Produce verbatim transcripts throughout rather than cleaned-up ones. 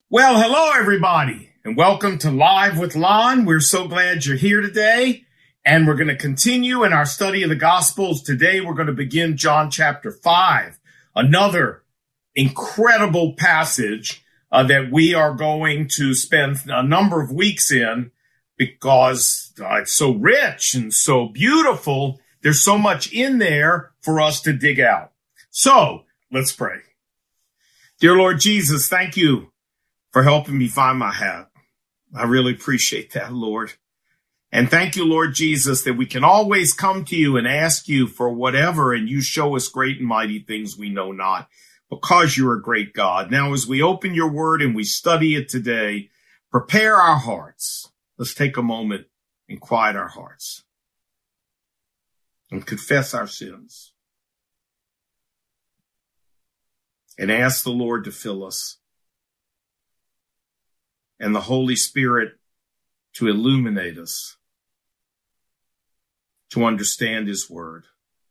Well, hello, everybody, and welcome to Live with Lon. We're so glad you're here today, and we're going to continue in our study of the Gospels. Today, we're going to begin John chapter five, another incredible passage uh, that we are going to spend a number of weeks in because uh, it's so rich and so beautiful. There's so much in there for us to dig out. So, let's pray. Dear Lord Jesus, thank you for helping me find my hat. I really appreciate that, Lord. And thank you, Lord Jesus, that we can always come to you and ask you for whatever, and you show us great and mighty things we know not, because you're a great God. Now, as we open your word and we study it today, prepare our hearts. Let's take a moment and quiet our hearts and confess our sins and ask the Lord to fill us and the Holy Spirit to illuminate us, to understand his word.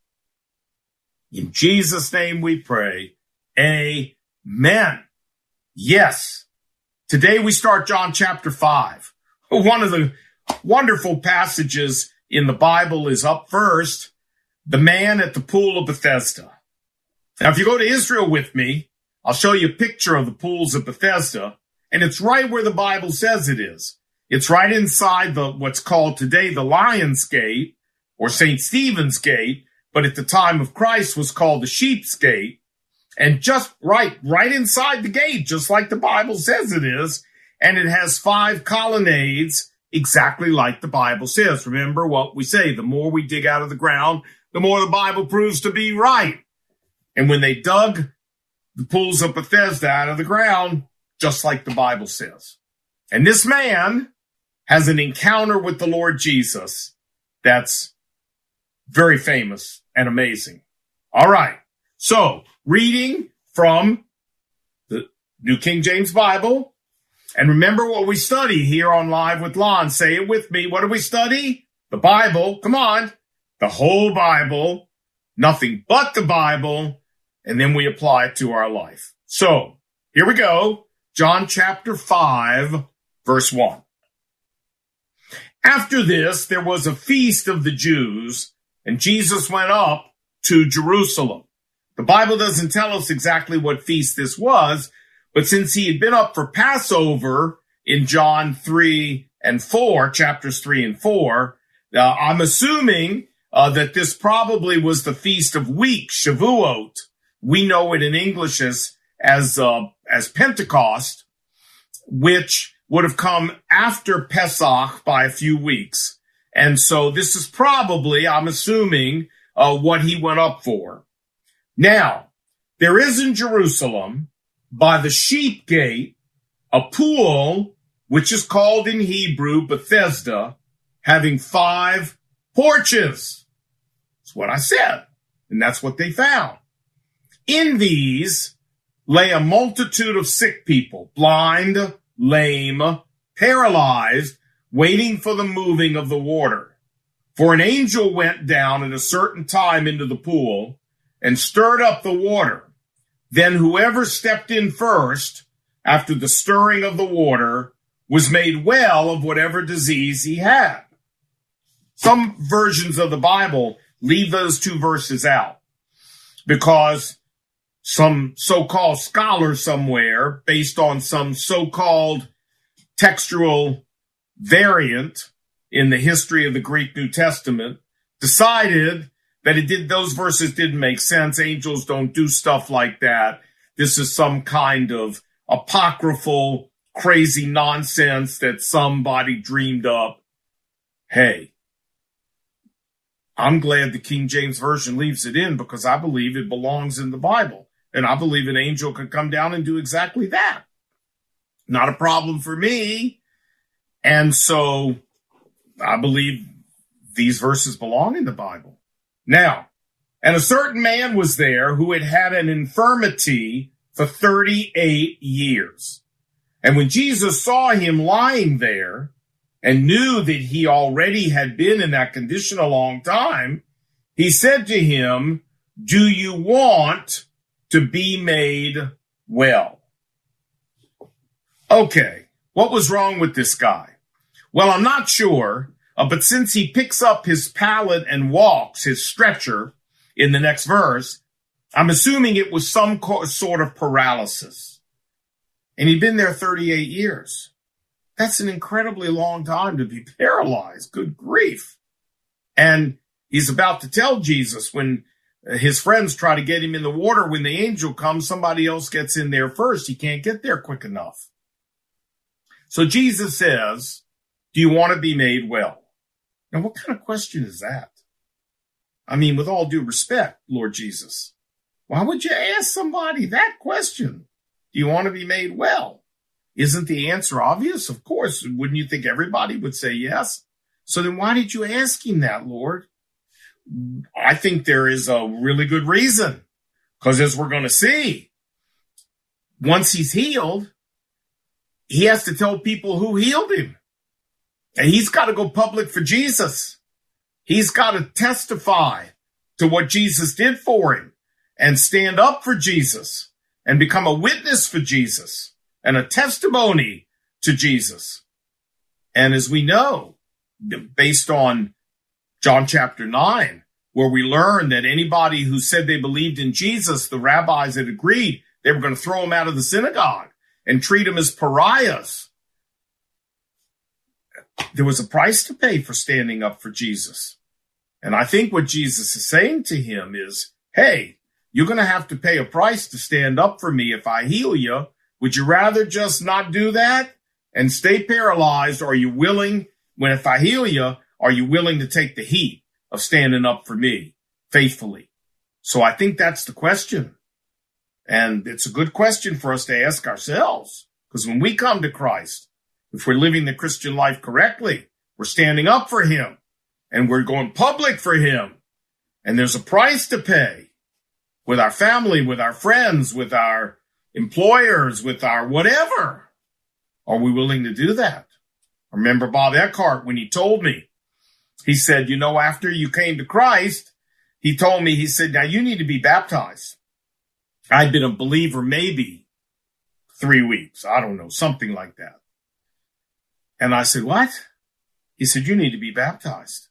In Jesus' name we pray, amen. Yes, today we start John chapter five. One of the wonderful passages in the Bible is up first, the man at the pool of Bethesda. Now, if you go to Israel with me, I'll show you a picture of the pools of Bethesda. And it's right where the Bible says it is. It's right inside the what's called today the Lion's Gate or Saint Stephen's Gate, but at the time of Christ was called the Sheep's Gate. And just right, right inside the gate, just like the Bible says it is. And it has five colonnades exactly like the Bible says. Remember what we say, the more we dig out of the ground, the more the Bible proves to be right. And when they dug the pools of Bethesda out of the ground, just like the Bible says. And this man has an encounter with the Lord Jesus that's very famous and amazing. All right. So, reading from the New King James Bible. And remember what we study here on Live with Lon. Say it with me. What do we study? The Bible. Come on. The whole Bible. Nothing but the Bible. And then we apply it to our life. So, here we go. John chapter five, verse one. After this, there was a feast of the Jews, and Jesus went up to Jerusalem. The Bible doesn't tell us exactly what feast this was, but since he had been up for Passover in John three and four, chapters three and four, uh, I'm assuming uh, that this probably was the Feast of Weeks, Shavuot. We know it in English as as uh, as Pentecost, which would have come after Pesach by a few weeks. And so this is probably, I'm assuming, uh, what he went up for. Now, there is in Jerusalem, by the Sheep Gate, a pool, which is called in Hebrew Bethesda, having five porches. That's what I said. And that's what they found. In these lay a multitude of sick people, blind, lame, paralyzed, waiting for the moving of the water. For an angel went down at a certain time into the pool and stirred up the water. Then whoever stepped in first, after the stirring of the water, was made well of whatever disease he had. Some versions of the Bible leave those two verses out because some so-called scholar somewhere, based on some so-called textual variant in the history of the Greek New Testament, decided that it did, those verses didn't make sense. Angels don't do stuff like that. This is some kind of apocryphal, crazy nonsense that somebody dreamed up. Hey, I'm glad the King James Version leaves it in because I believe it belongs in the Bible. And I believe an angel could come down and do exactly that. Not a problem for me. And so I believe these verses belong in the Bible. Now, and a certain man was there who had had an infirmity for thirty-eight years. And when Jesus saw him lying there and knew that he already had been in that condition a long time, he said to him, "Do you want to be made well?" Okay, what was wrong with this guy? Well, I'm not sure, uh, but since he picks up his pallet and walks, his stretcher, in the next verse, I'm assuming it was some co- sort of paralysis. And he'd been there thirty-eight years. That's an incredibly long time to be paralyzed. Good grief. And he's about to tell Jesus when his friends try to get him in the water. When the angel comes, somebody else gets in there first. He can't get there quick enough. So Jesus says, do you want to be made well? Now, what kind of question is that? I mean, with all due respect, Lord Jesus, why would you ask somebody that question? Do you want to be made well? Isn't the answer obvious? Of course. Wouldn't you think everybody would say yes? So then why did you ask him that, Lord? I think there is a really good reason. Because as we're going to see, once he's healed, he has to tell people who healed him. And he's got to go public for Jesus. He's got to testify to what Jesus did for him and stand up for Jesus and become a witness for Jesus and a testimony to Jesus. And as we know, based on John chapter nine, where we learn that anybody who said they believed in Jesus, the rabbis had agreed they were going to throw him out of the synagogue and treat him as pariahs. There was a price to pay for standing up for Jesus. And I think what Jesus is saying to him is, hey, you're going to have to pay a price to stand up for me if I heal you. Would you rather just not do that and stay paralyzed? Or are you willing, when if I heal you, are you willing to take the heat of standing up for me faithfully? So I think that's the question. And it's a good question for us to ask ourselves. Because when we come to Christ, if we're living the Christian life correctly, we're standing up for him and we're going public for him. And there's a price to pay with our family, with our friends, with our employers, with our whatever. Are we willing to do that? I remember Bob Eckhart when he told me, he said, you know, after you came to Christ, he told me, he said, now you need to be baptized. I'd been a believer maybe three weeks. I don't know, something like that. And I said, what? He said, you need to be baptized.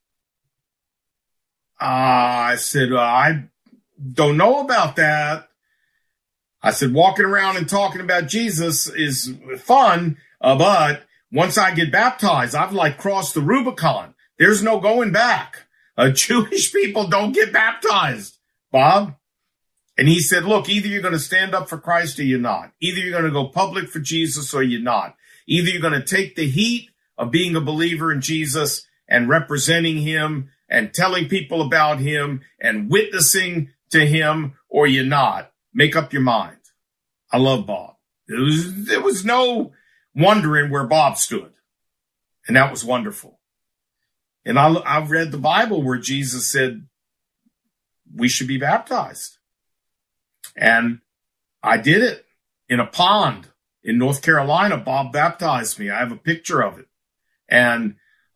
Uh, I said, uh, I don't know about that. I said, walking around and talking about Jesus is fun, uh, but once I get baptized, I've like crossed the Rubicon. There's no going back. Uh, Jewish people don't get baptized, Bob. And he said, look, either you're going to stand up for Christ or you're not. Either you're going to go public for Jesus or you're not. Either you're going to take the heat of being a believer in Jesus and representing him and telling people about him and witnessing to him, or you're not. Make up your mind. I love Bob. There was, there was no wondering where Bob stood. And that was wonderful. And I, I've read the Bible where Jesus said we should be baptized. And I did it in a pond in North Carolina. Bob baptized me. I have a picture of it. And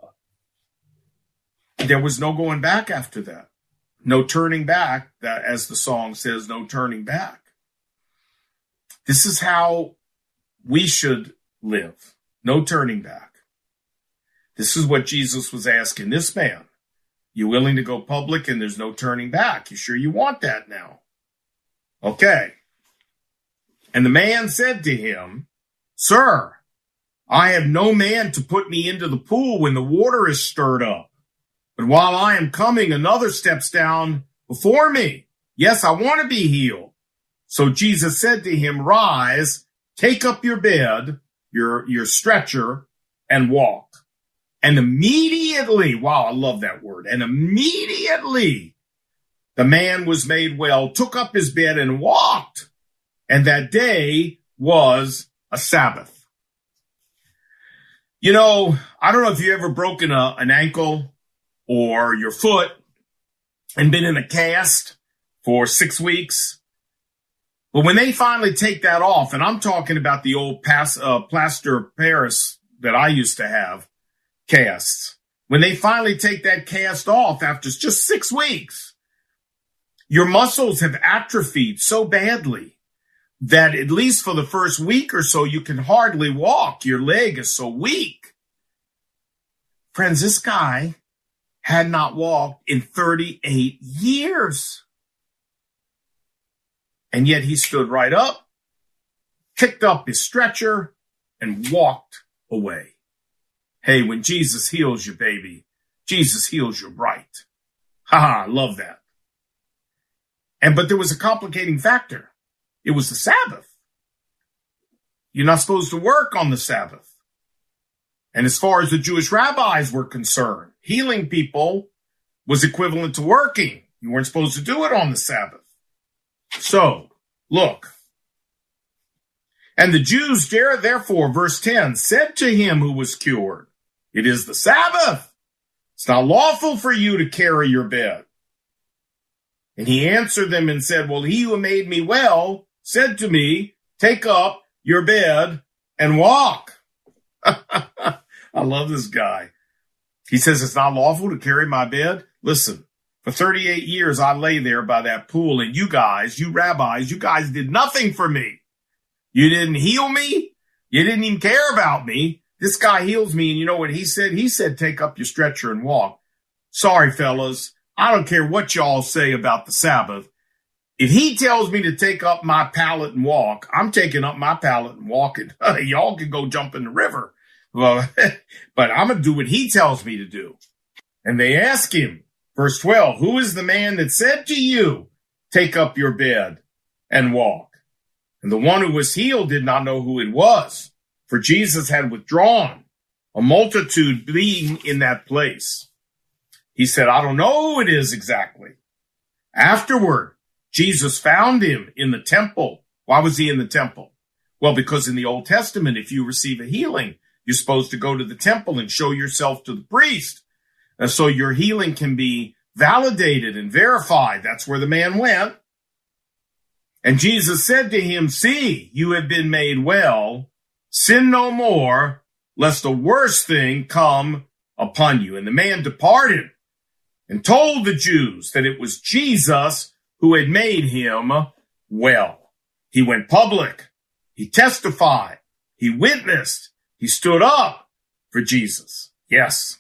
there was no going back after that. No turning back, that, as the song says, no turning back. This is how we should live. No turning back. This is what Jesus was asking this man. You willing to go public and there's no turning back? You sure you want that now? Okay. And the man said to him, Sir, I have no man to put me into the pool when the water is stirred up. But while I am coming, another steps down before me. Yes, I want to be healed. So Jesus said to him, Rise, take up your bed, your, your stretcher, and walk. And immediately, wow, I love that word. And immediately the man was made well, took up his bed and walked. And that day was a Sabbath. You know, I don't know if you've ever broken a, an ankle or your foot and been in a cast for six weeks. But when they finally take that off, and I'm talking about the old pas, uh, plaster of Paris that I used to have, casts. When they finally take that cast off after just six weeks, your muscles have atrophied so badly that at least for the first week or so, you can hardly walk. Your leg is so weak. Friends, this guy had not walked in thirty-eight years. And yet he stood right up, picked up his stretcher, and walked away. Hey, when Jesus heals you, baby, Jesus heals you right. Ha ha, I love that. And but there was a complicating factor. It was the Sabbath. You're not supposed to work on the Sabbath. And as far as the Jewish rabbis were concerned, healing people was equivalent to working. You weren't supposed to do it on the Sabbath. So, look. And the Jews, therefore, verse ten, said to him who was cured, "It is the Sabbath. It's not lawful for you to carry your bed." And he answered them and said, "Well, he who made me well said to me, 'Take up your bed and walk.'" I love this guy. He says, "It's not lawful to carry my bed." Listen, for thirty-eight years, I lay there by that pool, and you guys, you rabbis, you guys did nothing for me. You didn't heal me. You didn't even care about me. This guy heals me, and you know what he said? He said, "Take up your stretcher and walk." Sorry, fellas. I don't care what y'all say about the Sabbath. If he tells me to take up my pallet and walk, I'm taking up my pallet and walking. Y'all can go jump in the river. Well, but I'm going to do what he tells me to do. And they ask him, verse twelve, "Who is the man that said to you, 'Take up your bed and walk'?" And the one who was healed did not know who it was, for Jesus had withdrawn, a multitude being in that place. He said, "I don't know who it is exactly." Afterward, Jesus found him in the temple. Why was he in the temple? Well, because in the Old Testament, if you receive a healing, you're supposed to go to the temple and show yourself to the priest. And so your healing can be validated and verified. That's where the man went. And Jesus said to him, "See, you have been made well. Sin no more, lest a worse thing come upon you." And the man departed and told the Jews that it was Jesus who had made him well. He went public. He testified. He witnessed. He stood up for Jesus. Yes.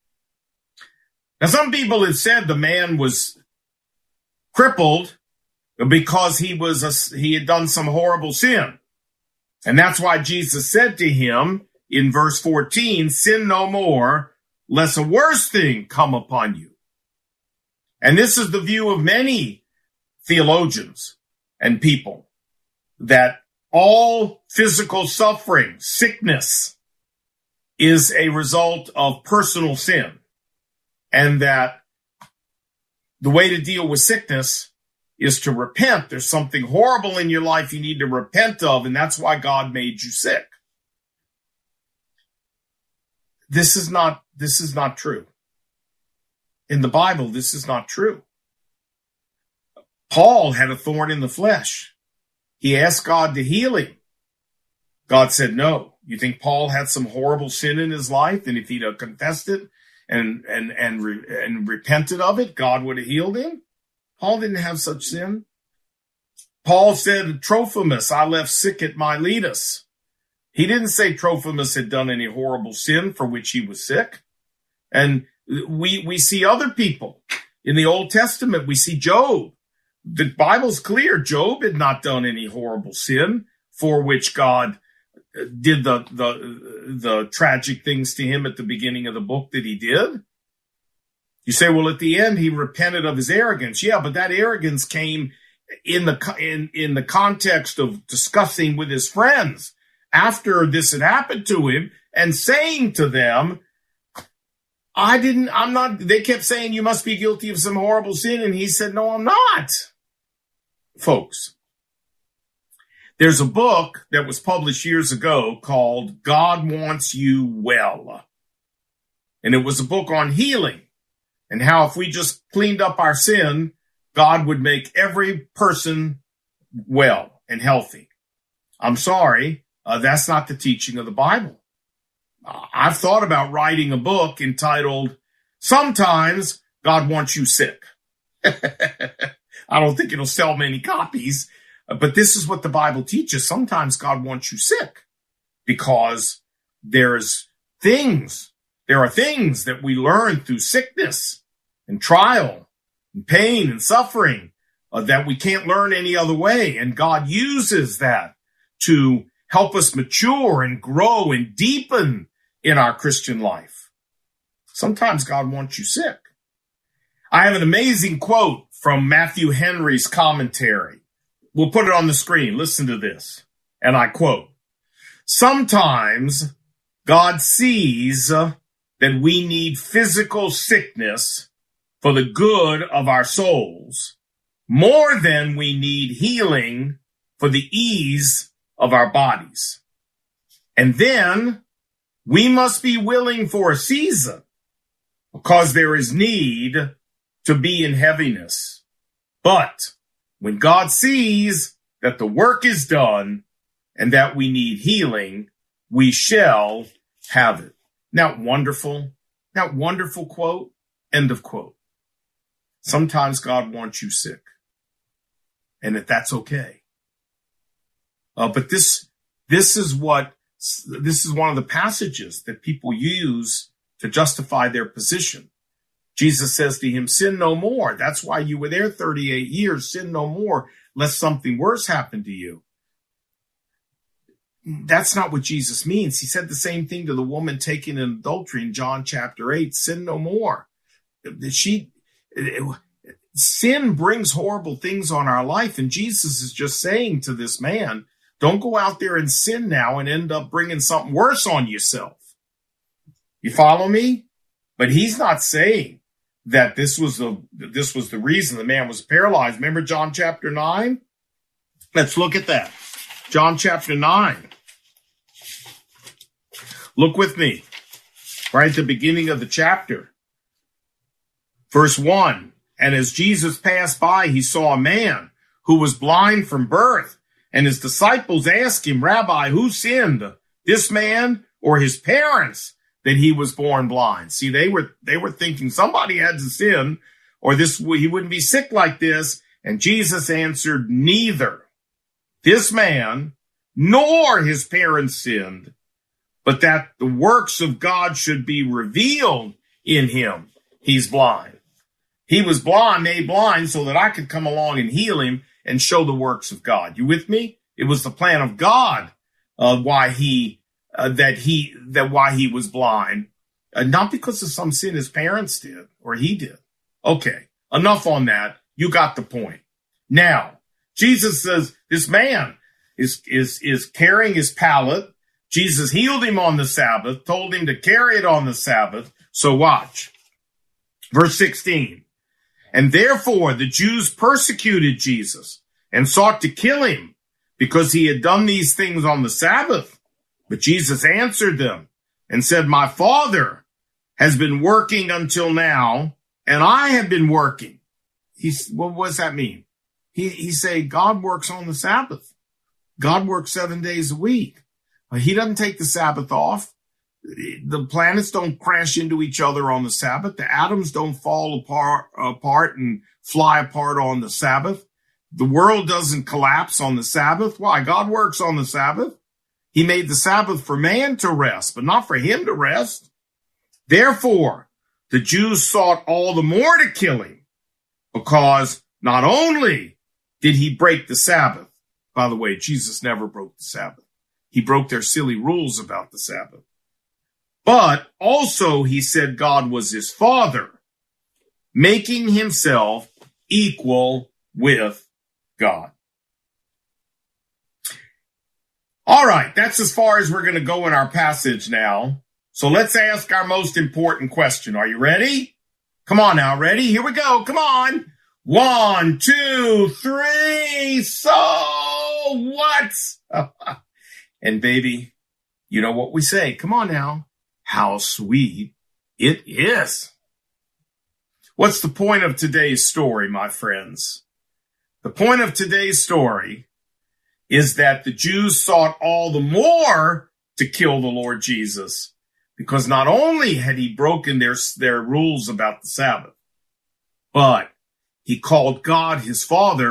Now, some people have said the man was crippled because he was a, he had done some horrible sin. And that's why Jesus said to him in verse fourteen, "Sin no more, lest a worse thing come upon you." And this is the view of many theologians and people, that all physical suffering, sickness, is a result of personal sin. And that the way to deal with sickness is to repent. There's something horrible in your life you need to repent of, and that's why God made you sick. This is not, this is not true. In the Bible, this is not true. Paul had a thorn in the flesh. He asked God to heal him. God said no. You think Paul had some horrible sin in his life, and if he'd have confessed it and and and re, and repented of it, God would have healed him? Paul didn't have such sin. Paul said, "Trophimus, I left sick at Miletus." He didn't say Trophimus had done any horrible sin for which he was sick. And we we see other people in the Old Testament. We see Job. The Bible's clear. Job had not done any horrible sin for which God did the, the, the tragic things to him at the beginning of the book that he did. You say, well, at the end, he repented of his arrogance. Yeah, but that arrogance came in the, in, in the context of discussing with his friends after this had happened to him and saying to them, I didn't, I'm not, they kept saying you must be guilty of some horrible sin. And he said, no, I'm not. Folks, there's a book that was published years ago called God Wants You Well. And it was a book on healing and how if we just cleaned up our sin, God would make every person well and healthy. I'm sorry, uh, that's not the teaching of the Bible. Uh, I've thought about writing a book entitled, Sometimes God Wants You Sick. I don't think it'll sell many copies. But this is what the Bible teaches. Sometimes God wants you sick because there's things, there are things that we learn through sickness and trial and pain and suffering uh, that we can't learn any other way. And God uses that to help us mature and grow and deepen in our Christian life. Sometimes God wants you sick. I have an amazing quote from Matthew Henry's commentary. We'll put it on the screen. Listen to this. And I quote, "Sometimes God sees uh, that we need physical sickness for the good of our souls more than we need healing for the ease of our bodies. And then we must be willing for a season because there is need to be in heaviness. But when God sees that the work is done and that we need healing, we shall have it." Now, wonderful, that wonderful quote, end of quote. Sometimes God wants you sick, and that that's okay. Uh, but this, this is what, this is one of the passages that people use to justify their position. Jesus says to him, "Sin no more." That's why you were there thirty-eight years. Sin no more, lest something worse happen to you. That's not what Jesus means. He said the same thing to the woman taken in adultery in John chapter eight. Sin no more. She, sin brings horrible things on our life. And Jesus is just saying to this man, don't go out there and sin now and end up bringing something worse on yourself. You follow me? But he's not saying that this was the, this was the reason the man was paralyzed. Remember John chapter nine? Let's look at that. John chapter nine. Look with me, right at the beginning of the chapter. Verse one, "And as Jesus passed by, he saw a man who was blind from birth. And his disciples asked him, 'Rabbi, who sinned, this man or his parents, that he was born blind?'" See, they were, they were thinking somebody had to sin or this, he wouldn't be sick like this. And Jesus answered, "Neither this man nor his parents sinned, but that the works of God should be revealed in him. He's blind. He was blind, made blind, so that I could come along and heal him and show the works of God." You with me? It was the plan of God, uh, why he, uh, that he, that why he was blind, uh, not because of some sin his parents did or he did. Okay, enough on that. You got the point. Now, Jesus says this man is, is, is carrying his pallet. Jesus healed him on the Sabbath, told him to carry it on the Sabbath. So watch. Verse sixteen. "And therefore the Jews persecuted Jesus and sought to kill him because he had done these things on the Sabbath. But Jesus answered them and said, 'My Father has been working until now, and I have been working.'" He's, well, what does that mean? He, he say God works on the Sabbath. God works seven days a week. He doesn't take the Sabbath off. The planets don't crash into each other on the Sabbath. The atoms don't fall apart, apart and fly apart on the Sabbath. The world doesn't collapse on the Sabbath. Why? God works on the Sabbath. He made the Sabbath for man to rest, but not for him to rest. Therefore, the Jews sought all the more to kill him, because not only did he break the Sabbath, by the way, Jesus never broke the Sabbath. He broke their silly rules about the Sabbath. But also he said God was his father, making himself equal with God. All right, that's as far as we're going to go in our passage now. So let's ask our most important question. Are you ready? Come on now, ready? Here we go. Come on. One, two, three. So what? And baby, you know what we say. Come on now. How sweet it is. What's the point of today's story, my friends? The point of today's story is that the Jews sought all the more to kill the Lord Jesus, because not only had he broken their, their rules about the Sabbath, but he called God his Father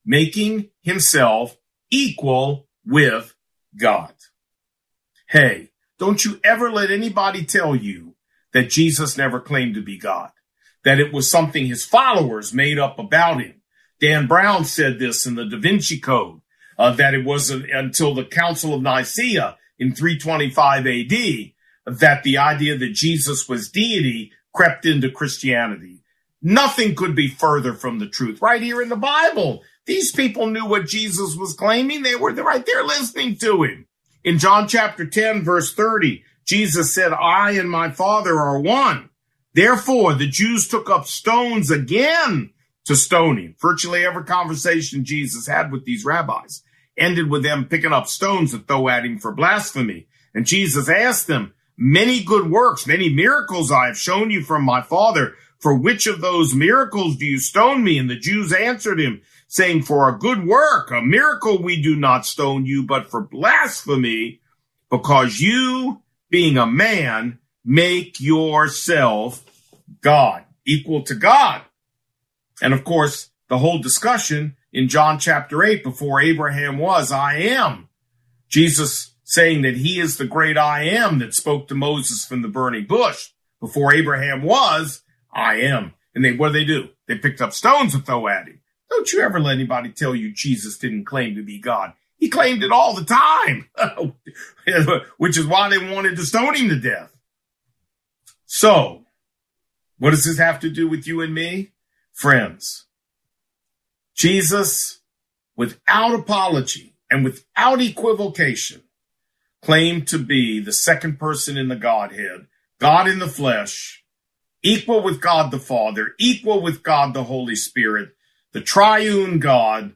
making himself equal with God. Hey, don't you ever let anybody tell you that Jesus never claimed to be God, that it was something his followers made up about him. Dan Brown said this in the Da Vinci Code, uh, that it wasn't until the Council of Nicaea in three twenty-five A D that the idea that Jesus was deity crept into Christianity. Nothing could be further from the truth. Right here in the Bible, these people knew what Jesus was claiming. They were right there listening to him. In John chapter ten, verse thirty, Jesus said, I and my Father are one. Therefore, the Jews took up stones again to stone him. Virtually every conversation Jesus had with these rabbis ended with them picking up stones to throw at him for blasphemy. And Jesus asked them, many good works, many miracles I have shown you from my Father. For which of those miracles do you stone me? And the Jews answered him, saying, for a good work, a miracle we do not stone you, but for blasphemy, because you, being a man, make yourself God, equal to God. And of course, the whole discussion in John chapter eight, before Abraham was, I am. Jesus saying that he is the great I am that spoke to Moses from the burning bush. Before Abraham was, I am. And they, what do they do? They picked up stones to throw at him. Don't you ever let anybody tell you Jesus didn't claim to be God. He claimed it all the time, which is why they wanted to stone him to death. So, what does this have to do with you and me? Friends, Jesus, without apology and without equivocation, claimed to be the second person in the Godhead, God in the flesh, equal with God the Father, equal with God the Holy Spirit, the triune God.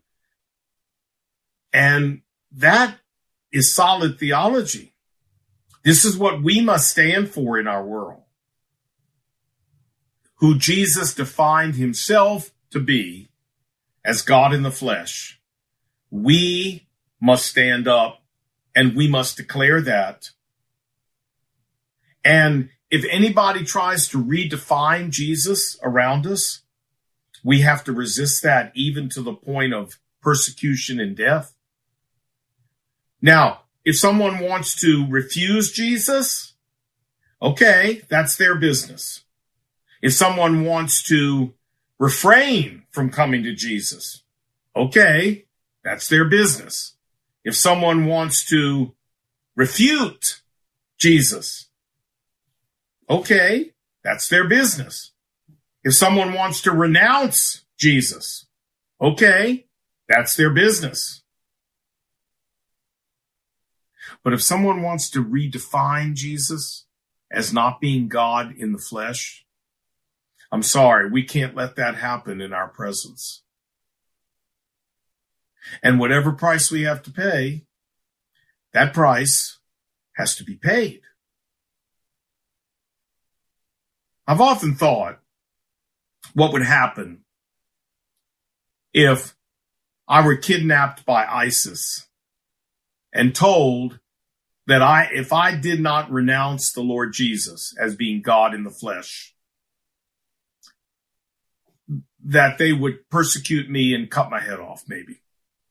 And that is solid theology. This is what we must stand for in our world. Who Jesus defined himself to be as God in the flesh. We must stand up and we must declare that. And if anybody tries to redefine Jesus around us, we have to resist that even to the point of persecution and death. Now, if someone wants to refuse Jesus, okay, that's their business. If someone wants to refrain from coming to Jesus, okay, that's their business. If someone wants to refute Jesus, okay, that's their business. If someone wants to renounce Jesus, okay, that's their business. But if someone wants to redefine Jesus as not being God in the flesh, I'm sorry, we can't let that happen in our presence. And whatever price we have to pay, that price has to be paid. I've often thought what would happen if I were kidnapped by ISIS and told that I, if I did not renounce the Lord Jesus as being God in the flesh, that they would persecute me and cut my head off, maybe.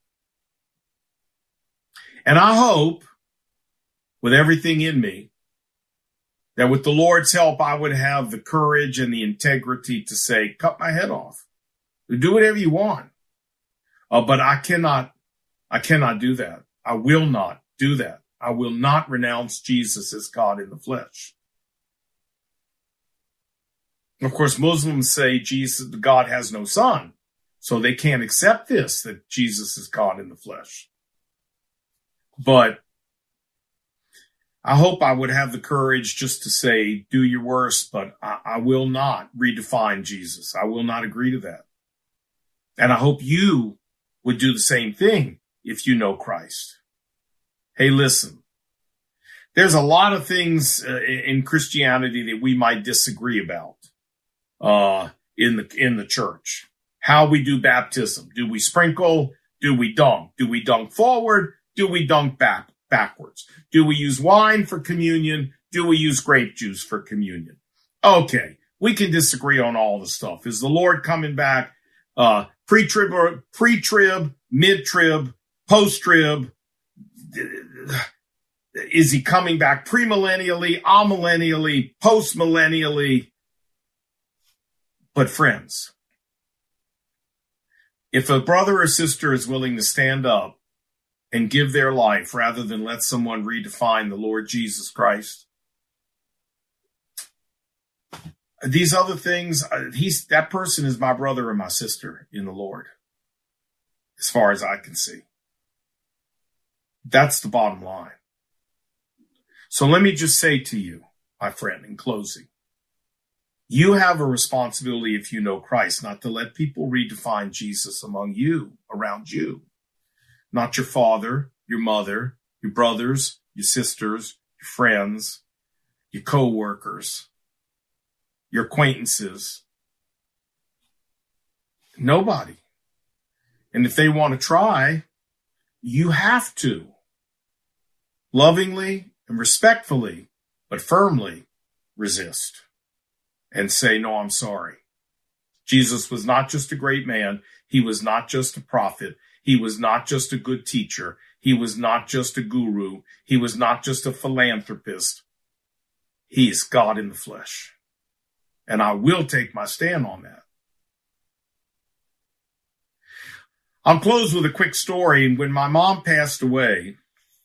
And I hope, with everything in me, that with the Lord's help, I would have the courage and the integrity to say, cut my head off. Do whatever you want. Uh, but I cannot, I cannot do that. I will not do that. I will not renounce Jesus as God in the flesh. Of course, Muslims say Jesus, God has no son, so they can't accept this, that Jesus is God in the flesh. But I hope I would have the courage just to say, do your worst, but I, I will not redefine Jesus. I will not agree to that. And I hope you would do the same thing if you know Christ. Hey, listen, there's a lot of things uh, in Christianity that we might disagree about. Uh, in the, in the church, how we do baptism. Do we sprinkle? Do we dunk? Do we dunk forward? Do we dunk back, backwards? Do we use wine for communion? Do we use grape juice for communion? Okay. We can disagree on all the stuff. Is the Lord coming back? Uh, pre-trib, pre-trib, mid-trib, post-trib. Is he coming back premillennially, amillennially, postmillennially? But friends, if a brother or sister is willing to stand up and give their life rather than let someone redefine the Lord Jesus Christ, these other things, he's that person is my brother or my sister in the Lord, as far as I can see. That's the bottom line. So let me just say to you, my friend, in closing, you have a responsibility, if you know Christ, not to let people redefine Jesus among you, around you. Not your father, your mother, your brothers, your sisters, your friends, your co-workers, your acquaintances. Nobody. And if they want to try, you have to lovingly and respectfully, but firmly resist and say, no, I'm sorry. Jesus was not just a great man. He was not just a prophet. He was not just a good teacher. He was not just a guru. He was not just a philanthropist. He is God in the flesh. And I will take my stand on that. I'll close with a quick story. When my mom passed away,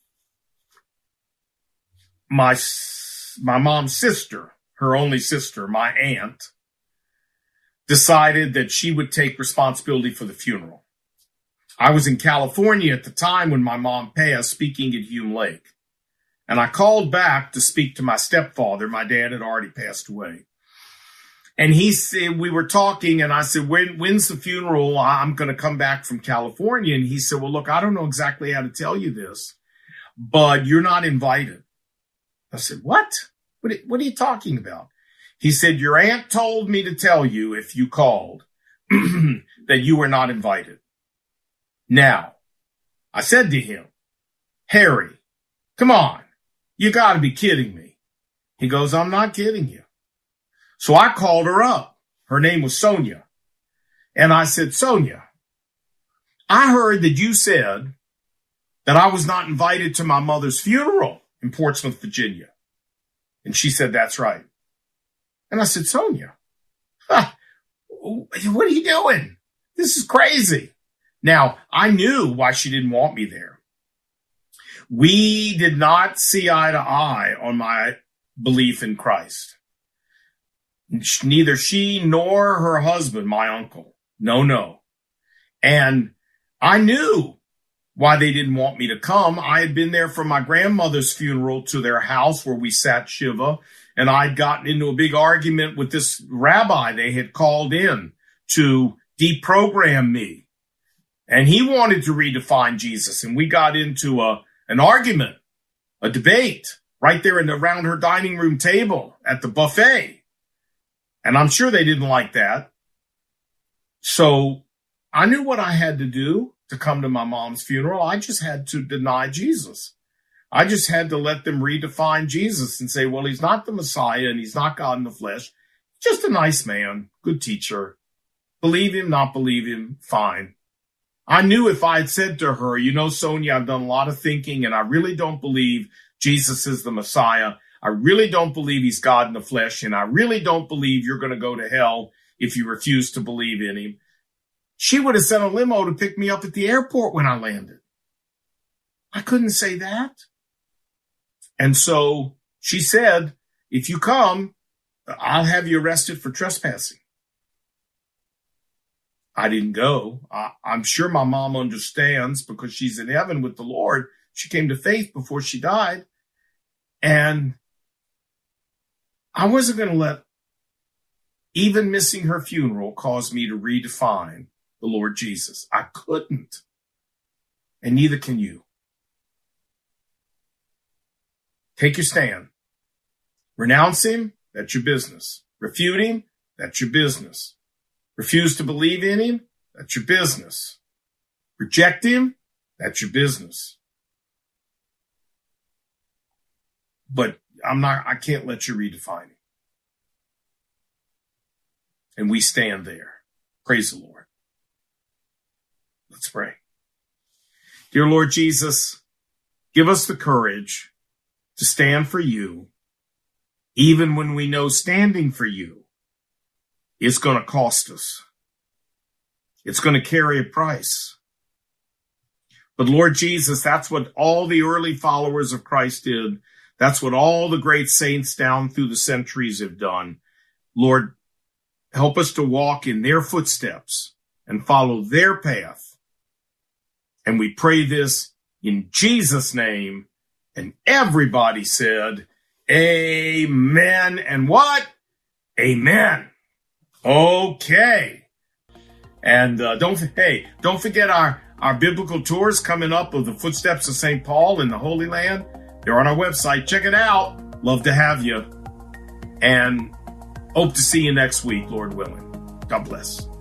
my, my mom's sister, her only sister, my aunt, decided that she would take responsibility for the funeral. I was in California at the time when my mom passed, speaking at Hume Lake. And I called back to speak to my stepfather. My dad had already passed away. And he said, we were talking, and I said, when, when's the funeral? I'm going to come back from California. And he said, well, look, I don't know exactly how to tell you this, but you're not invited. I said, what? What, what are you talking about? He said, your aunt told me to tell you, if you called, that you were not invited. Now, I said to him, Harry, come on, you got to be kidding me. He goes, I'm not kidding you. So I called her up. Her name was Sonia. And I said, Sonia, I heard that you said that I was not invited to my mother's funeral in Portsmouth, Virginia. And she said, that's right. And I said, Sonia, huh, what are you doing? This is crazy. Now, I knew why she didn't want me there. We did not see eye to eye on my belief in Christ. Neither she nor her husband, my uncle. No, no. And I knew why they didn't want me to come. I had been there for my grandmother's funeral to their house where we sat Shiva, and I'd gotten into a big argument with this rabbi they had called in to deprogram me. And he wanted to redefine Jesus, and we got into a an argument, a debate, right there in the, around her dining room table at the buffet. And I'm sure they didn't like that. So I knew what I had to do to come to my mom's funeral. I just had to deny Jesus. I just had to let them redefine Jesus and say, well, he's not the Messiah and he's not God in the flesh. Just a nice man, good teacher. Believe him, not believe him, fine. I knew if I had said to her, you know, Sonia, I've done a lot of thinking and I really don't believe Jesus is the Messiah. I really don't believe he's God in the flesh. And I really don't believe you're going to go to hell if you refuse to believe in him. She would have sent a limo to pick me up at the airport when I landed. I couldn't say that. And so she said, if you come, I'll have you arrested for trespassing. I didn't go. I, I'm sure my mom understands because she's in heaven with the Lord. She came to faith before she died. And I wasn't going to let even missing her funeral cause me to redefine the Lord Jesus. I couldn't. And neither can you. Take your stand. Renounce him, that's your business. Refute him, that's your business. Refuse to believe in him, that's your business. Reject him, that's your business. But I'm not, I can't let you redefine him. And we stand there. Praise the Lord. Let's pray. Dear Lord Jesus, give us the courage to stand for you, even when we know standing for you is going to cost us. It's going to carry a price. But Lord Jesus, that's what all the early followers of Christ did. That's what all the great saints down through the centuries have done. Lord, help us to walk in their footsteps and follow their path. And we pray this in Jesus' name. And everybody said, amen. And what? Amen. Okay. And uh, don't, hey, don't forget our, our biblical tours coming up of the footsteps of Saint Paul in the Holy Land. They're on our website. Check it out. Love to have you. And hope to see you next week, Lord willing. God bless.